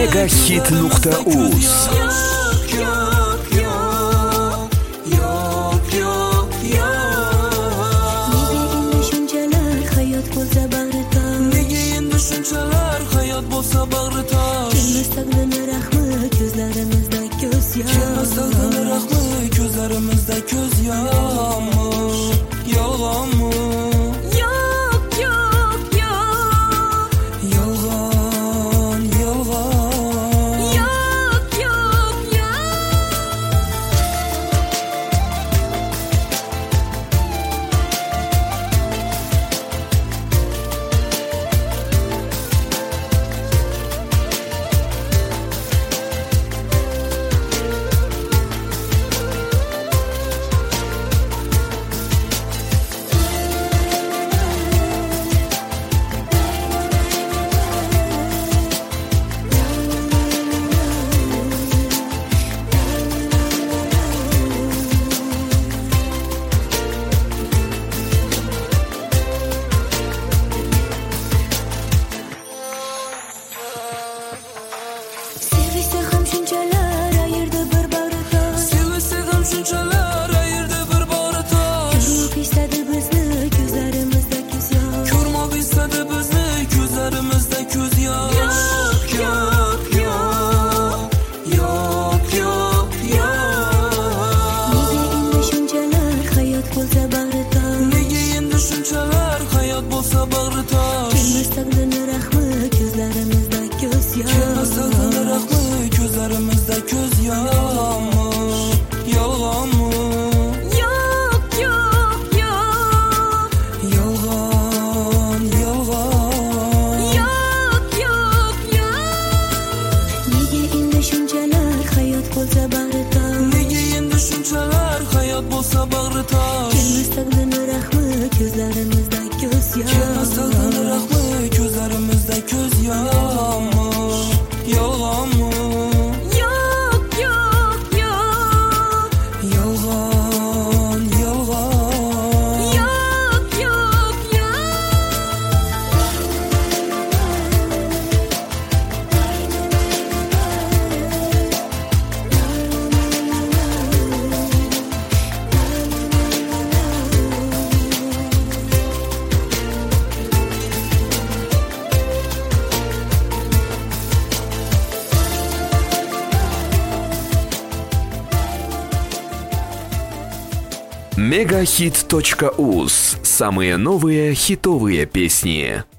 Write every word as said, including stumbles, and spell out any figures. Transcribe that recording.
Megahit nokta uz. Shunchalar hayot bo'lsa bag'ri tosh. Kelmas taqdini rahmi ko'zlarimizda ko'z yosh. Kelmas taqdini rahmi ko'zlarimizda ko'z yosh. Yolg'onmi? Yo'q, yo'q, yo'q. Yolg'on, yolg'on. Yo'q, yo'q, yo'q. Shunchalar ayirdi bir bag'ri tosh. Sevishsa ham shunchalar ayirdi bir bag'ri tosh. Ko'rmoq istadi bizni ko'zlarimizda ko'z yosh. Ko'rmoq istadi bizni ko'zlarimizda ko'z yosh. Yo'q, yo'q, yo'q. Yo'q, yo'q, yo'q. Nega endi shunchalar hayot bo'lsa bag'ri tosh. Nega endi shunchalar hayot bo'lsa bag'ri tosh. Kelmas taqdini rahmi ko'zlarimizda ko'z yosh. Kelmas taqdini rahmi ko'zlarimizda ko'z yosh. Yolg'onmi? Yo'q, yo'q, yo'q. Yolg'on, yolg'on. Yo'q, yo'q, yo'q. Nega endi shunchalar hayot bo'lsa bag'ri tosh. Nega endi shunchalar hayot bo'lsa bag'ri tosh. Kelmas taqdini rahmi ko'zlarimizda ko'z yosh. Kelmas taqdini rahmi ko'zlarimizda ko'z yosh. Yolg'onmi? Yo'q, yo'q, yo'q. Yolg'on, yolg'on. Yo'q, yo'q, yo'q. Megahit точка уз. Самые новые хитовые песни.